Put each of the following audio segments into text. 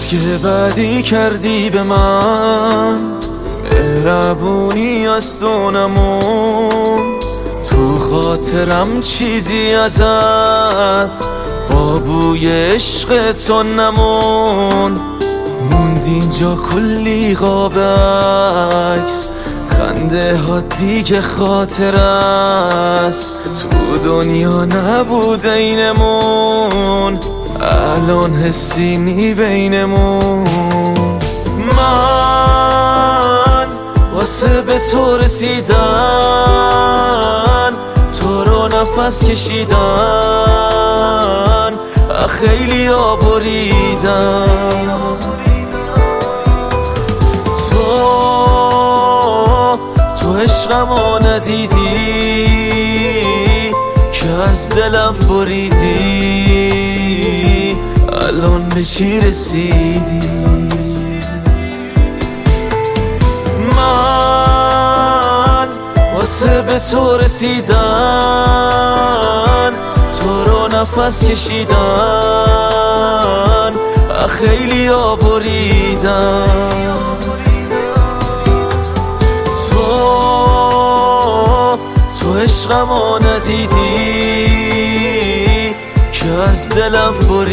که بدی کردی به من، مهربونی از تو نمون. تو خاطرم چیزی ازت با بوی عشق تو نمون. موند اینجا کلی قاب عکس، خنده ها دیگه خاطر است. تو دنیا نبود اینمون، الان حسی نی بینمون. من واسه به تو رسیدن، تو رو نفس کشیدن، خیلی ها بریدن. تو عشقمو ندیدی که از دلم بریدی، الان به چی رسیدی؟ من واسه به تو رسیدن، تو رو نفس کشیدن، خیلی ها بریدن. تو عشقمو ندیدی که از دلم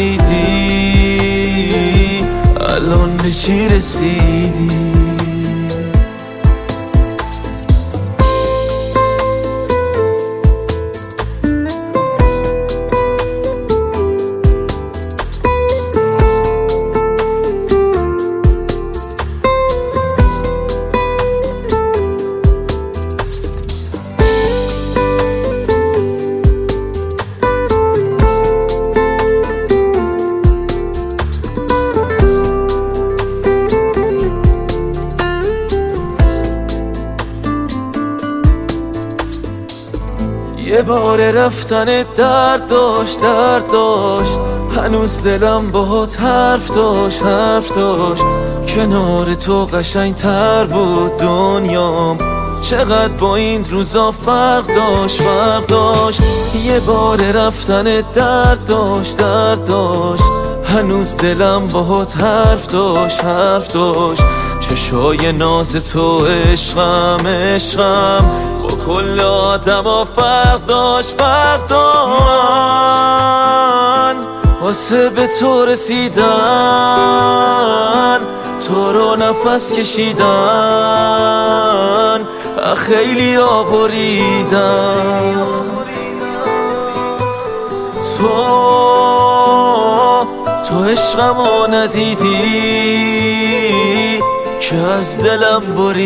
بریدی، الان به چی رسیدی؟ یه بار رفتن درد داشت، هنوز دلم باهات حرف داشت. کنار تو قشنگ تر بود دنیام، چقدر با این روزا فرق داشت. یه بار رفتن درد داشت، هنوز دلم باهات حرف داشت. چشای ناز تو عشقم با کل آدما فرق داشت. من واسه به تو رسیدن، تو رو نفس کشیدن، خیلی ها بریدن. تو عشقمو ندیدی که از دلم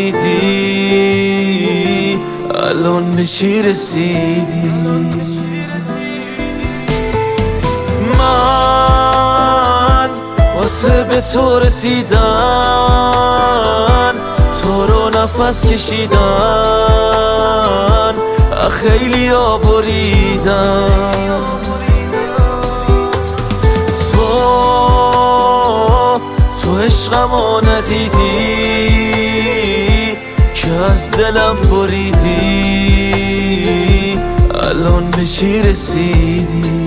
بریدی، الان به چی رسیدی؟ من واسه به تو رسیدن، تو رو نفس کشیدن، خیلی ها بریدن. تو عشقمو ندیدی که از دلم بریدی، الان به چی رسیدی؟